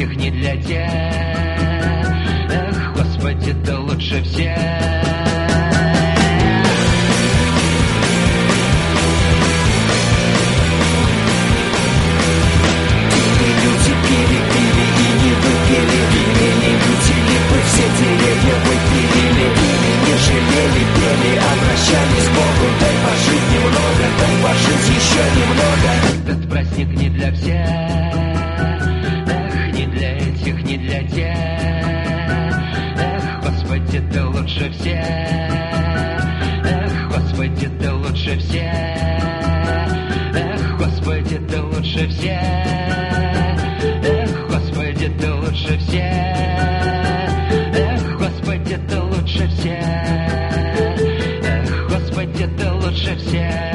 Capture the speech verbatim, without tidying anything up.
этих, не для тех. Эх, Господи, ты лучше всех. Все деревья выпилили, ими не жалели, пели, обращались к Богу. Дай пожить немного, дай пожить еще немного. Этот праздник не для всех. Эх, не для этих, не для тех. Эх, Господи, ты лучше всех. Эх, Господи, ты лучше всех. Эх, Господи, ты лучше всех. Эх, Господи, ты лучше всех. Господи, ты лучше всех. Эх, Господи, ты лучше всех.